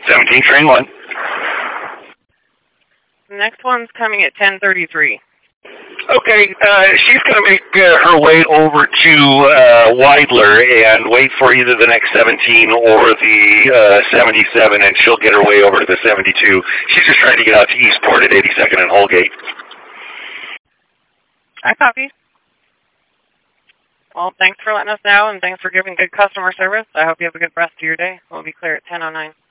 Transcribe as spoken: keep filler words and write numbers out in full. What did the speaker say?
seventeen, train one. The next one's coming at ten thirty-three. Okay, uh, she's going to make uh, her way over to uh, Weidler and wait for either the next seventeen or the uh, seventy-seven, and she'll get her way over to the seventy-two. She's just trying to get out to Eastport at eighty-second and Holgate. I copy. Well, thanks for letting us know, and thanks for giving good customer service. I hope you have a good rest of your day. We'll be clear at ten oh nine.